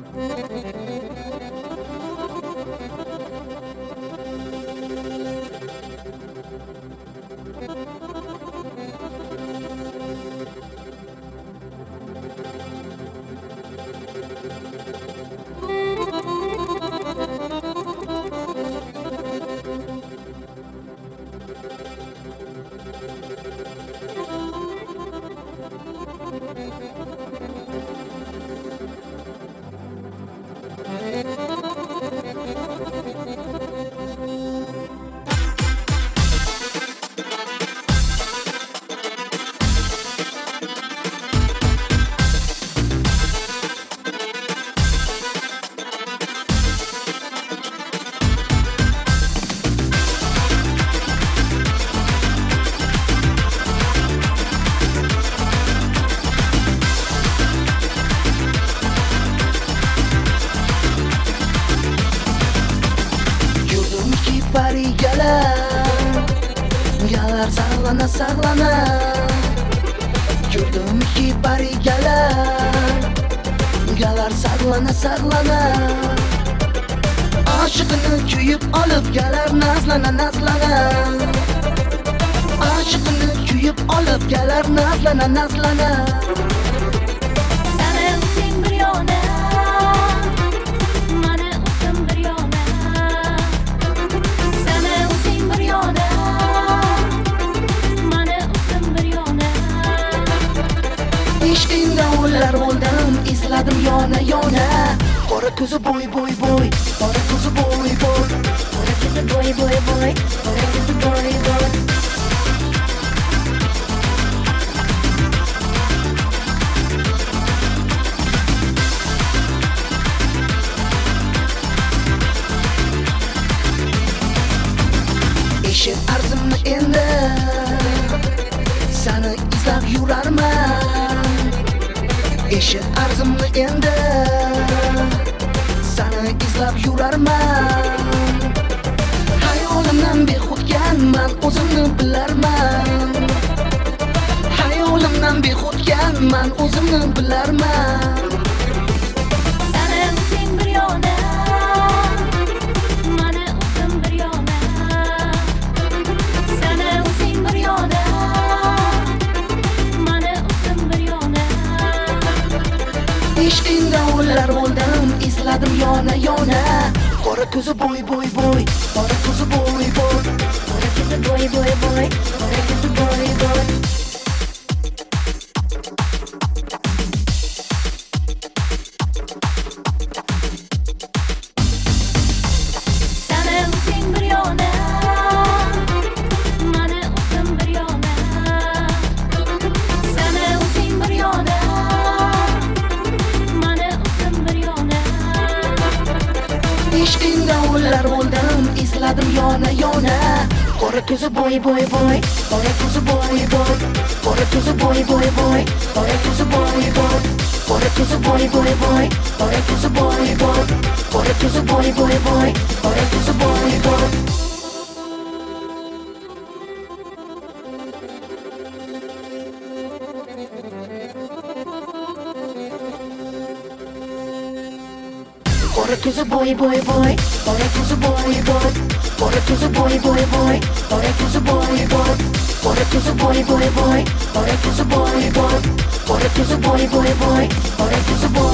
Galar saqlana saqlana Ko'rdimki barigalar Galar saqlana saqlana Oshiqini kuyib olib galar nazlana nazlana Oshiqini kuyib olib galar nazlana nazlana Sana o'zing bir yona Mana o'zim bir yona Sana o'zing bir yona Davullar bo'ldim, esladim yona yona Qora ko'zi bo'y bo'y bo'y Qora ko'zi bo'y bo'y Qora ko'zi bo'y bo'y bo'y Qora ko'zi bo'y bo'y Eshit arzimni endi Sani izlab yurarman Eshit arzimni endi Sani izlab yurarman Hayolimdan behudganman o'zimni bilarman Hayolimdan behudganman o'zimni bilarman Sana o'zing bir yona Mana o'zim bir yona Sana o'zing bir yona Ishqing davullar bo'ldim, esladim yona yona Qora ko'zi bo'y bo'y bo'y Qora ko'zi bo'y bo'y Qora ko'zi bo'y bo'y bo'y Qora ko'zi bo'y bo'y Sana o'zing bir yona Mana o'zim bir yona Sana o'zing bir yona Ishqing davullar bo'ldim, esladim yona yona Qora ko'zi bo'y bo'y bo'y Qora ko'zi bo'y bo'y Qora ko'zi bo'y bo'y bo'y Qora ko'zi bo'y bo'y Qora ko'zi bo'y bo'y bo'y Qora ko'zi bo'y bo'y Qora ko'zi bo'y bo'y bo'y Qora ko'zi bo'y bo'y Qora ko'zi bo'y bo'y bo'y Qora ko'zi bo'y bo'y Qora ko'zi bo'y bo'y bo'y Qora ko'zi bo'y bo'y Qora ko'zi bo'y bo'y bo'y Qora ko'zi bo'y bo'y Qora ko'zi bo'y bo'y bo'y Qora ko'zi bo'y